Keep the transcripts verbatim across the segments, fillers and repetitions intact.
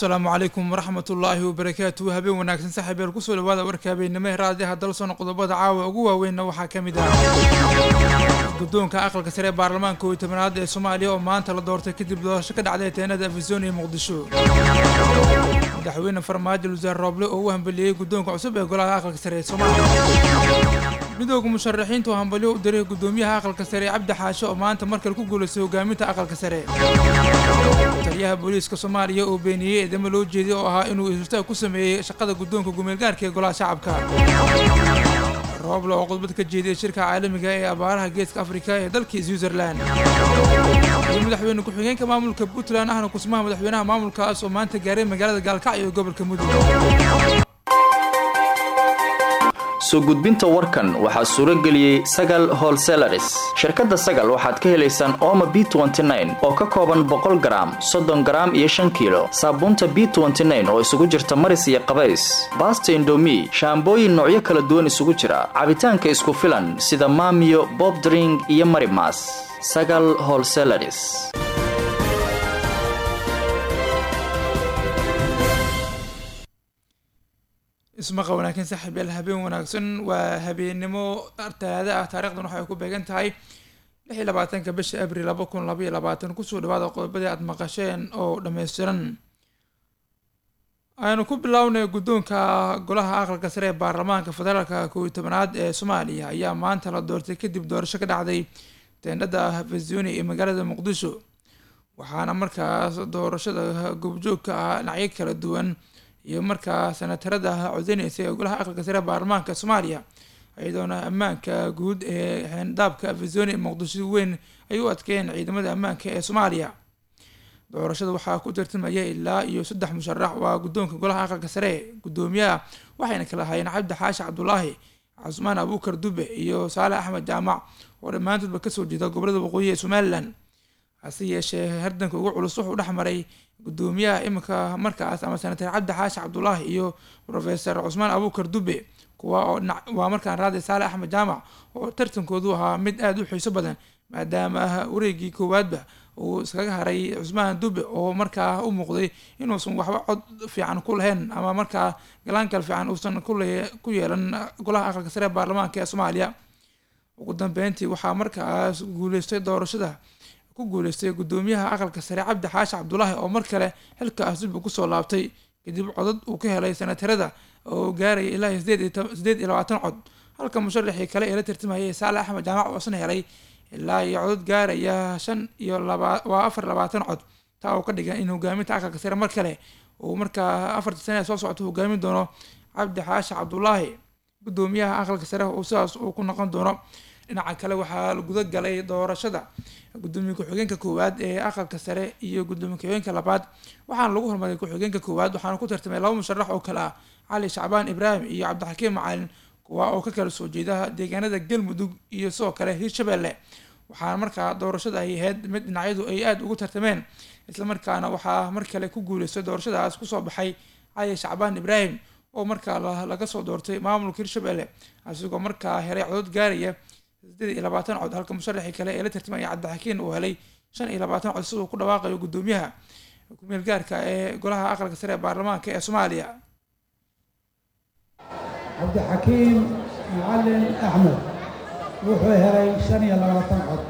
السلام عليكم ورحمة الله وبركاته. هبين وناكسن صاحب الكسول وهذا وركابين نمه راضي هدلسون قضبات عاوة وقوة وين وحا كمدا قدون كأقل كسرية بارلمان كوي تمناد الصومالية وما أنت لدورتك كدب دوشة كد عدي تيناد أفزوني مقدشو دحوين فرماج الوزير روبلو وهم بلي قدون كعصب يقول أقل كسرية الصومالية midowga musharaxiintu hambaliyo u diray gudoomiyaha aqalka sare Cabdi Xaasho oo maanta markale ku guuleystay hogaaminta aqalka sare taliyaha booliiska Soomaaliya oo beeniyay idama loo jeeday oo ahaa inuu isirtaa ku sameeyay shaqada gudoonka gumeelgaarka ee golaha shacabka Rooblo oo qodbad ka jeeday shirka caalamiga ee abaaraha geeska Afrika ee dalka Switzerland madaxweyne ku xigeenka maamulka Puntland ahna kusmaha madaxweynaha maamulkaas oo maanta gaaray magaalada Gaalkacyo ee gobolka Mudug soo gudbinta warkan waxa suura galiyay Sagal Wholesalers shirkadda Sagal waxaad ka helaysaan Omo B twenty nine oo ka kooban boqol gram soddon gram iyo shan kiilo saabuunta B twenty nine oo isugu jirta maris iyo qabays basta indomie shaambooyin noocyo kala duwan isugu jira cabitaanka isku filan sida Maamiyo Bob Drink iyo Marimas Sagal Wholesalers اسمه قونا كان سحب الهبين وناقصن وهبينمو ارتادا تاريخنا waxay ku beegan tahay lix iyo labaatanka bisha Abriil laba kun laba iyo labaatan ku soo dhawaada qodobada aad maqasheen oo dhameystiran aynu ku bilownay gudoonka golaha aqalka sare ee baarlamaanka federaalka kow iyo tobnaad ee Soomaaliya ayaa maanta la doortay kadib doorasho ka dhacday teendhada Afisoni ee magaalada Muqdisho waxaana markaas doorashada gobjoogka ah dhinacyada kala duwan iyo markaa sanatarada codeynaysa ee golaha aqalka sare baarlamaanka Soomaaliya ayadoona ammaanka guud ee xeendabka Afisoni Muqdisho weyn ay u adkeeyeen ciidamada ammaanka ee Soomaaliya doorashada waxaa ku tartamaya ilaa iyo saddex musharax waa gudoonka golaha aqalka sare gudoomiyaha waxayna kala hayeen Cabdi Xaashi Cabdullaahi Cusmaan Abuukar Dube iyo Saale Axmed Jaamac oo dhamaantoodba ka soo jeeda gobolada waqooyi ee Somaliland hase yeeshee hardanka ugu culus wuxuu dhexmaray gudoomiyaha imika markaas ama senator Cabdi Xaashi Cabdullaahi iyo professor Cusmaan Abuukar Dube kuwa oo waa markaan raadi Saale Axmed Jaamac oo tartankoodu ahaa mid aad u xiiso badan maadaama wareegii koowaadba uu iskaga haray Cusmaan Dube oo markaa u muuqday inuusan waxba cod fiican ku lahayn ama markaa galaankal fiican uusan ku yeelan golaha aqalka sare baarlamaanka ee Soomaaliya ugu dambeyntii waxaa markaas guuleystay doorashada ku guuleystay gudoomiyaha aqalka sare Cabdi Xaashi Cabdullaahi oo mar kale xilkaas dib ku soo laabtay kadib codad uu ka helay senatarada oo gaaray ilaa sideed iyo labaatan cod halka musharaxii kale ee la tartamayay Saale Axmed Jaamac oo isna helay ilaa iyo codad gaaraya shan iyo afar iyo labaatan cod taa oo ka dhigan in hogaaminta aqalka sare mar kale uu markaa afarta sano soo socota hogaamin doono Cabdi Xaashi Cabdullaahi gudoomiyaha aqalka sare oo sidaas uu ku noqon doono dhinaca kale waxaa la guda galay doorashada gudoomiye ku-xigeenka koowaad ee aqalka sare iyo gudoomiye ku-xigeenka labaad waxaana lagu hormaray ku-xigeenka koowaad waxaana ku tartamay laba musharax oo kale ah Cali Shacbaan Ibraahim iyo Cabdixakiim Macalin kuwa oo ka kala soo jeeda deegaanada Galmudug iyo sidoo kale Hirshabelle waxaana markaa doorashada ay ahayd mid dhinacyadu ay aad ugu tartameen isla markaana waxaa mar kale ku guuleystay doorashadaas ku soo baxay Cali Shacbaan Ibraahim oo markaa laga soo doortay maamulka Hirshabelle asigoo markaa helay codad gaaraya sideed iyo labaatan cod halka musharaxii kale ee la tartamay Cabdixakiin uu helay shan iyo labaatan cod sidoo ku dhawaaqayo gudoomiyaha ku-meel gaarka ee golaha aqalka sare baarlamaanka ee Soomaaliya Cabdixakiin Macalin Axmed wuxuu helay shan iyo labaatan cod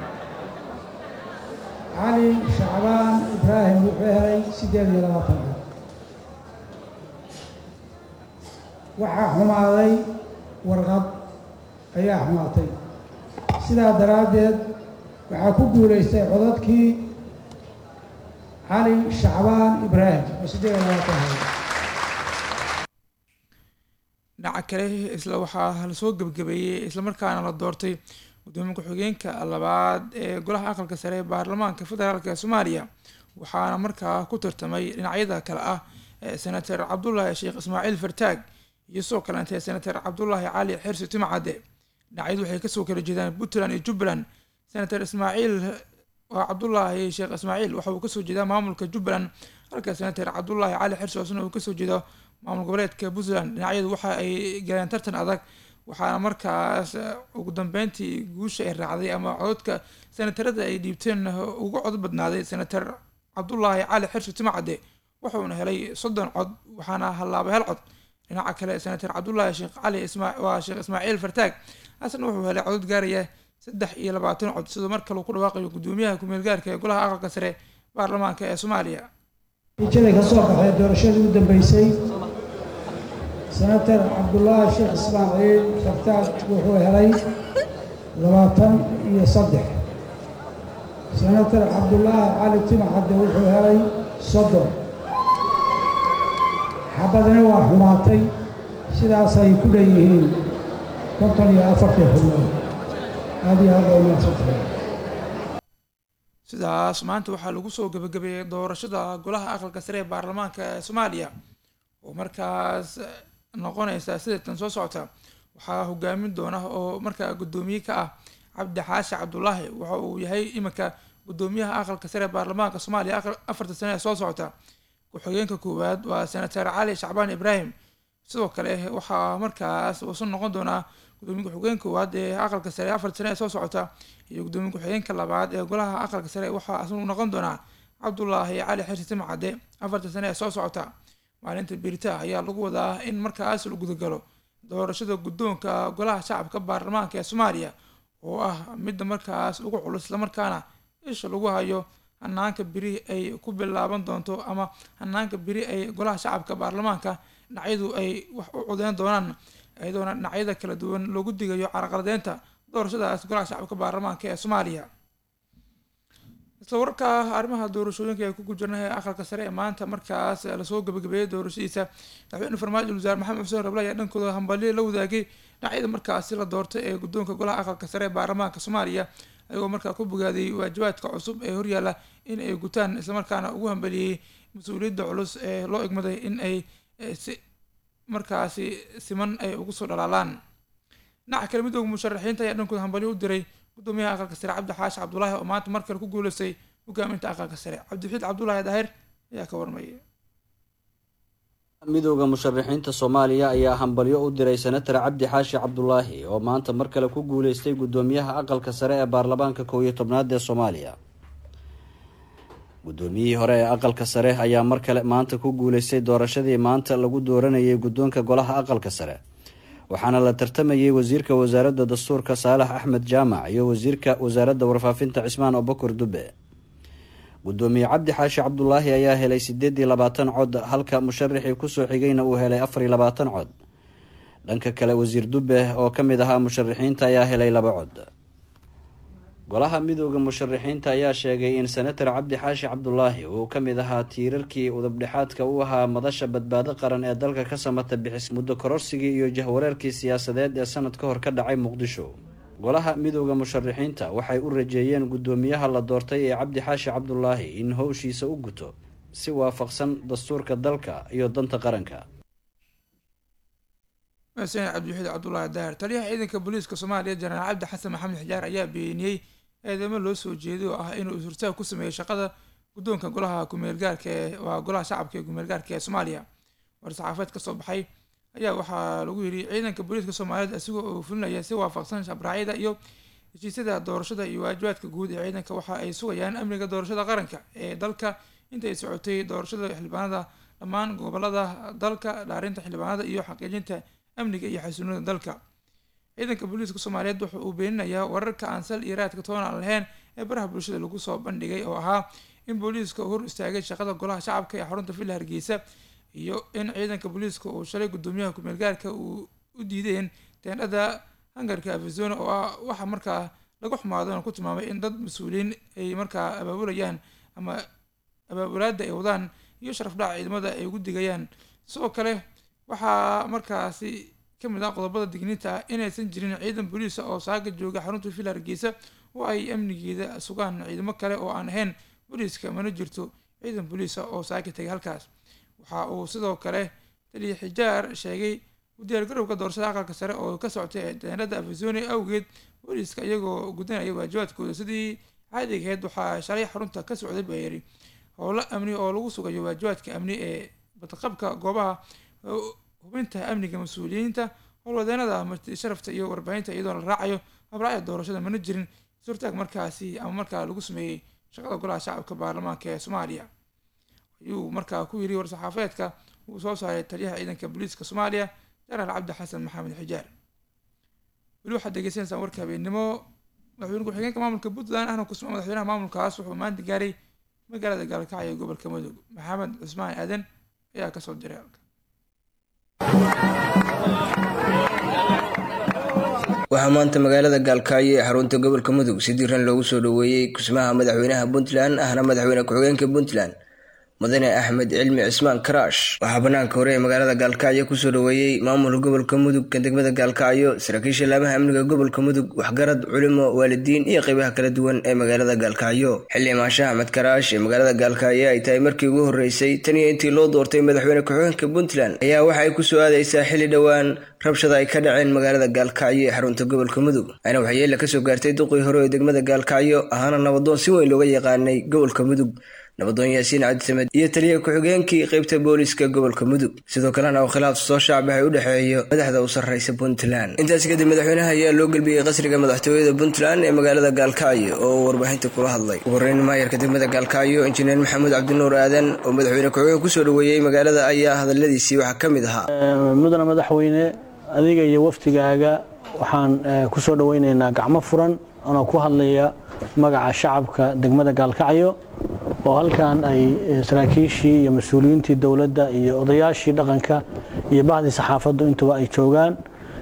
Cali Shacbaan Ibraahim wuxuu helay sideed iyo labaatan cod waxaa xumaaday warqad ayaa xumaatay sidaa daraaddeed waxaa ku guuleystay codadkii Cali Shacbaan Ibraahim oo sideed iyo labaatan dhinaca kale isla waxaa la soo gabagabeeyay isla markaana la doortay gudoomiye ku-xigeenka labaad ee golaha aqalka sare ee baarlamaanka federaalka ee Soomaaliya waxaana markaa ku tartamay dhinacyada kale ah senator Cabdullaahi Sheekh Ismaaciil Fartaag iyo soo kale intee senator Cabdullaahi Cali Xirsi Timcade dhinacyadu waxay ka soo kala jeedaan Puntland iyo Jubbaland senator Ismaaciil waa Cabdullaahi Sheekh Ismaaciil waxa uu ka soo jeedaa maamulka Jubbaland halka senator Cabdullaahi Cali Xirsi oo ka soo jeedo maamul goboleedka Puntland dhinacyadu waxa ay galeen tartan adag waxaana markaas ugu dambeyntii guusha ay raacday ama codadka senatarada ay dhiibteen ugu cod badnaaday senator Cabdullaahi Cali Xirsi Timcade wuxuuna helay soddon cod waxaana hallaabay hal cod. dhinaca kale senator cabdulaahi sheekh cali ismaa waa sheekh ismaaciil fartaag asna wuxuu helay codod gaaraya saddex iyo labaatan cod sidoo mar kale uu ku dhawaaqayo gudoomiyaha ku-meel gaarka ee golaha aqalka sare baarlamaanka ee Soomaaliya. natiijada ka soo baxday doorashadii ugu dambeysay senator cabdulaahi sheekh ismaaciil fartaag wuxuu helay labaatan iyo saddex. senator cabdulaahi cali timcadde wuxuu helay soddon. xabadina waa xumaatay sidaasay ku leeyihiin konton iyo afartii xubnood. aad iyo aad bay mahadsantahay. sidaas maanta waxaa lagu soo gabagabeeyey doorashada golaha aqalka sare ee baarlamaanka ee Soomaaliya oo markaas noqonaysa sida tan soo socota. waxaa hogaamin doona oo markaa gudoomiye ka ah Cabdi Xaashi Cabdulaahi waxa uu yahay iminka gudoomiyaha aqalka sare ee baarlamaanka Soomaaliya afarta sano ee soo socota. ku-xigeenka koowaad waa senator Cali Shacbaan Ibraahim. sidoo kale waxaa markaas uu noqon doonaa gudoomiye ku-xigeenka koowaad ee aqalka sare afarta sano ee soo socota iyo gudoomiye ku-xigeenka labaad ee golaha aqalka sare waxaa asna noqon doonaa Cabdulaahi Cali Xirsi Timcadde afarta sano ee soo socota. maalinta birita ayaa lagu wadaa in markaas la gudagalo doorashada gudoonka golaha shacabka baarlamaanka ee Soomaaliya oo ah mid markaas ugu culus isla markaana isha lagu hayo hanaanka biri ay ku bilaaban doonto ama hanaanka biri ay golaha shacabka baarlamaanka dhinacyadu ay wax u codeyn doonaan iyadoona dhinacyada kala duwan loogu digayo carqaladeynta doorashadaas golaha shacabka baarlamaanka ee Soomaaliya. isla wararka arrimaha doorashooyinka ay ku gujirnay aqalka sare ee maanta markaas lasoo gabagabeeyay doorashadiisa madaxweyne farmaajo wasaar maxamed xuseen Rablay ayaa dhankooda hambalyo la wadaagay dhinacyada markaasi la doortay ee gudoonka golaha aqalka sare ee baarlamaanka Soomaaliya ayagoo markaa ku bogaaday waajibaadka cusub ee horyaala in ay gutaan isla markaana ugu hambaliyay mas-uuliyadda culus ee loo igmaday in ay si markaasi siman ay ugu soo dhalaalaan. dhinaca kale midowga musharaxiinta ayaa dhankooda hambalyo u diray gudoomiyaha aqalka sare Cabdi Xaashi Cabdulaahi oo maanta mar kale ku guuleystay hogaaminta aqalka sare. Cabdixiid Cabdulaahi Daahir ayaa ka warmayay. midowga musharaxiinta Soomaaliya ayaa hambalyo u diray senator Cabdi Xaashi Cabdulaahi oo maanta mar kale ku guuleystay gudoomiyaha aqalka sare ee baarlamaanka kow iyo tobnaad ee Soomaaliya. gudoomiyihii hore ee aqalka sare ayaa mar kale maanta ku guuleystay doorashadii maanta lagu dooranayay gudoonka golaha aqalka sare waxaana la tartamayay wasiirka wasaaradda dastuurka Saalax Axmed Jaamac iyo wasiirka wasaaradda warfaafinta Cismaan Abukur Dube. gudoomiye Cabdi Xaashi Cabdulaahi ayaa helay sideed iyo labaatan cod halka musharaxii kusoo xigayna uu helay afar iyo labaatan cod. dhanka kale wasiir Dube oo ka mid ahaa musharaxiinta ayaa helay laba cod. golaha midowga musharaxiinta ayaa sheegay in senator Cabdi Xaashi Cabdulaahi uu ka mid ahaa tiirarkii udubdhexaadka u ahaa madasha badbaado qaran ee dalka ka samata bixis muddo kororsigii iyo jahwareerkii siyaasadeed ee sanad ka hor ka dhacay Muqdisho. golaha midowga musharaxiinta waxay u rajeeyeen gudoomiyaha la doortay ee Cabdi Xaashi Cabdulaahi in howshiisa u guto si waafaqsan dastuurka dalka iyo danta qaranka. Madaxweyne Cabdixiid Cabdulaahi Daahir taliyaha ciidanka booliiska Soomaaliya Janaraal Cabdi Xasan Maxamed Xijaar ayaa beeniyay eedeymo loo soo jeeday oo ah inuu isurtaag ku sameeyay shaqada gudoonka golaha ku-meel gaarka ee waa golaha shacabka ee ku-meel gaarka ee Soomaaliya. war-saxaafadeed ka soo baxay ayaa waxaa lagu yiri ciidanka booliiska Soomaaliyeed asigoo uu fulinaya si waafaqsan shabraacyada iyo heshiisyada doorashada iyo waajibaadka guud ee ciidanka waxa ay sugayaan amniga doorashada qaranka ee dalka inta ay socotay doorashada xildhibaanada dhammaan gobolada dalka dhaarinta xildhibaanada iyo xaqiijinta amniga iyo xasiloonida dalka. ciidanka booliiska Soomaaliyeed waxa uu beeninayaa wararka aan sal iyo raadka toona lahayn ee baraha bulshada lagu soo bandhigay oo ahaa in booliiska hor istaagay shaqada golaha shacabka ee xarunta Villa Hargeysa iyo in ciidanka booliiska uu shalay gudoomiyaha ku-meel gaarka uu u diideen teendhada hangarka Arizona oo ah waxa markaa lagu xumaado ku tilmaamay in dad mas'uuliin ay markaa abaabulayaan ama abaabulaada ay wadaan iyo sharaf dhac ciidamada ay ugu digayaan. sidoo kale waxaa markaasi ka mid ah qodobada digniinta ah inaysan jirin ciidan booliis oo saaga jooga xarunta Villa Hargeysa oo ay amnigeeda sugaan ciidamo kale oo aan ahayn booliiska mana jirto ciidan booliis oo saaga tagay halkaas. waxa uu sidoo kale taliye Xijaar sheegay u diyaargarowga doorashada aqalka sare oo ka socotay teendhada Arizona awgeed booliiska iyagoo gudanaya waajibaadkooda sidii caadiga ahayd waxaa shalay xarunta ka socday bayri howlo amni oo lagu sugayo waajibaadka amni ee badqabka goobaha hubinta amniga mas-uuliyiinta howlwadeenada marti sharafta iyo warbaahinta iyadoo la raacayo habraaca doorashada mana jirin suurtaag markaasi ama markaa lagu sameeyey shaqada golaha shacabka baarlamaanka ee Soomaaliya. ayuu markaa ku yiri war-saxaafeedka uu soo saaray taliyaha ciidanka booliiska soomaaliya jenaraal cabdi xasan maxamed xijaar. weli waxaad degeysanaysaan warka habeenimo. madaxweyne ku-xigeenka maamulka puntland ahna kusma madaxweynaha maamulkaas wuxuu maanta gaaray magaalada gaalkacyo ee gobolka mudug. maxamed cusmaan aadan ayaa kasoo diray halka. waxaa maanta magaalada gaalkacyo ee xarunta gobolka mudug si diiran loogu soo dhoweeyey kusmaha madaxweynaha puntland ahna madaxweyne ku-xigeenka puntland mudane axmed cilmi cismaan karaash. waxaa banaanka hore ee magaalada gaalkacyo kusoo dhoweeyey maamulka gobolka mudug kan degmada gaalkacyo, saraakiisha laamaha amniga gobolka mudug, waxgarad, culimo, waalidiin iyo qeybaha kala duwan ee magaalada gaalkacyo. xilli imaanshaha axmed karaash ee magaalada gaalkacyo ay tahay markii ugu horeysay tan iyo intii loo doortay madaxweyne ku-xigeenka puntland ayaa waxa ay kusoo aadaysaa xilli dhowaan rabshada ay ka dhaceen magaalada gaalkacyo ee xarunta gobolka mudug ayna waxyeella kasoo gaartay duqii hore ee degmada gaalkacyo ahaana nabadoon si weyn looga yaqaanay gobolka mudug, nabadoon yaasiin cabdisamed iyo taliya ku-xigeenkii qeybta booliiska gobolka mudug. sidoo kalena oo khilaaf soo shacbahay u dhexeeyo madaxda u sarreysa puntland. intaas kadib madaxweynaha ayaa loo gelbiyey qasriga madaxtooyada puntland ee magaalada gaalkacyo oo uu warbaahinta kula hadlay. ugu horeyn maayarka degmada gaalkacyo injineer maxamuud cabdinuur aadan oo madaxweyne ku-xigeen kusoo dhoweeyey magaalada ayaa hadaladiisii waxaa ka mid ahaa: mudane madaxweyne, adiga iyo waftigaaga waxaan kusoo dhoweyneynaa gacmo furan anoo ku hadlaya magaca shacabka degmada gaalkacyo oo halkan ay saraakiishii iyo mas-uuliyiintii dowladda iyo odayaashii dhaqanka iyo bahdii saxaafaddu intuba ay joogaan,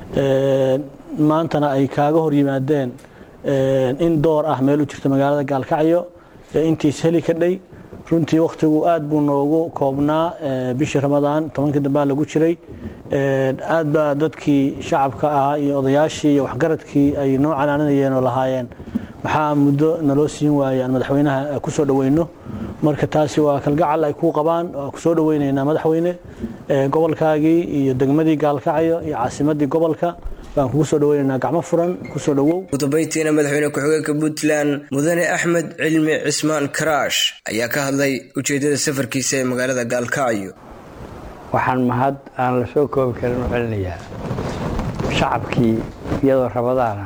maantana ay kaaga hor yimaadeen in door ah meel u jirta magaalada gaalkacyo intiis heli kadhay. runtii wakhtigu aad buu noogu koobnaa, bishii ramadaan tobankii dambaa lagu jiray, aad baa dadkii shacabka ahaa iyo odayaashii iyo waxgaradkii ay noo canaananayeen oo lahaayeen maxaa muddo naloo siin waayay aan madaxweynaha ku soo dhoweyno. marka taasi waa kalgacal ay ku qabaan, waa ku soo dhoweynaynaa madaxweyne. gobolkaagii iyo degmadii gaalkacyo iyo caasimadii gobolka baan kugu soo dhoweynaynaa gacmo furan, ku soo dhowow. ugu dambeyntiina madaxweyne ku-xigeenka puntland mudane axmed cilmi cismaan karaash ayaa ka hadlay ujeedada safarkiisa ee magaalada gaalkacyo. waxaan mahad aan la soo koobi karin u celinayaa shacabkii iyadoo rabadaana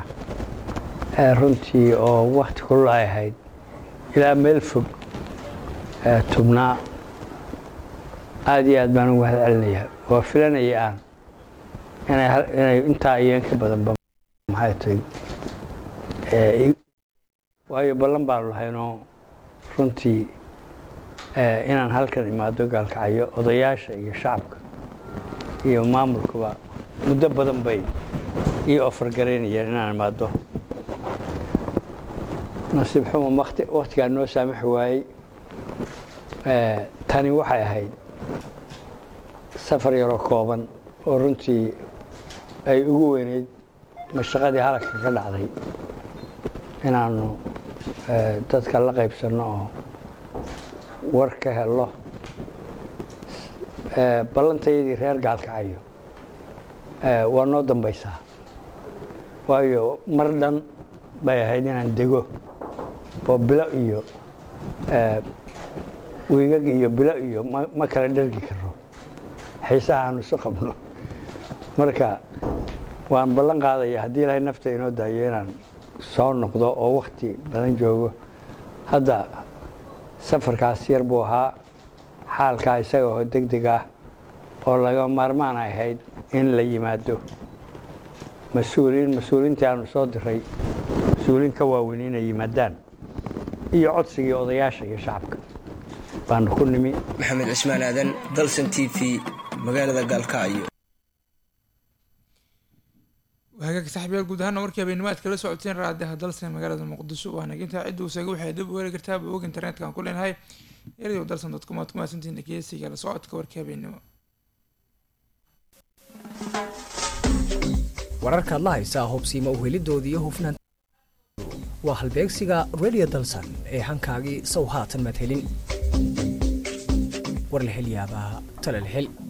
runtii oo wakhti kulul ay ahayd ilaa meel fog tubnaa. aad iyo aad baan ugu mahad celinayaa. waa filanaya aan inay intaa iyo in ka badanba maxay tahay, waayo ballan baanu lahaynoo runtii inaan halkan imaado gaalkacyo. odayaasha iyo shacabka iyo maamulkuba muddo badan bay ii ofargaraynayeen inaan imaado. nasiib xumo wakhtigaa noo saamaxi waayey. tani waxay ahayd safar yaroo kooban oo runtii ay ugu weyneyd mashaqadii halagka ka dhacday inaannu dadka la qaybsanno oo war ka helo. ballantayadii reer gaalkacyo waa noo dambaysaa, waayo mar dhan bay ahayd inaan dego oo bilo iyo wiigag iyo bilo iyo ma kala dhergi karo xiisaha aanu isu qabno. marka waan ballan qaadaya haddii ilaahay nafta inoo daayo inaan soo noqdo oo wakhti badan joogo. hadda safarkaas yar buu ahaa, xaalkaa isaga oo deg deg ah oo laga maarmaan ahayd in la yimaado. mas-uuliin mas-uuliintii aanu soo diray mas-uuliin ka waaweyn inay yimaadaan iyo codsigii odayaasha iyo shacabka baanu ku nimi. maxamed cismaan aadan, dalsan t v, magaalada gaalkacyo. hagaag saaxiibayaal, guud ahaana warkii habeenimo aad kala socoteen raadiyaha dalsan magaalada muqdisho. waana intaa cidda uusaga waxay dib u heli kartaa bog internetka aan ku leenahay radio dalsan dot com aad ku mahadsantihiin dhegeysiga la socodka warkii habeenimo. wararkaad la haysaa hubsiima u helidoodii iyo hufnaan waa halbeegsiga radio dalsan ee hankaagii sow haatan maad helin. war la hel yaabaa tala la hel.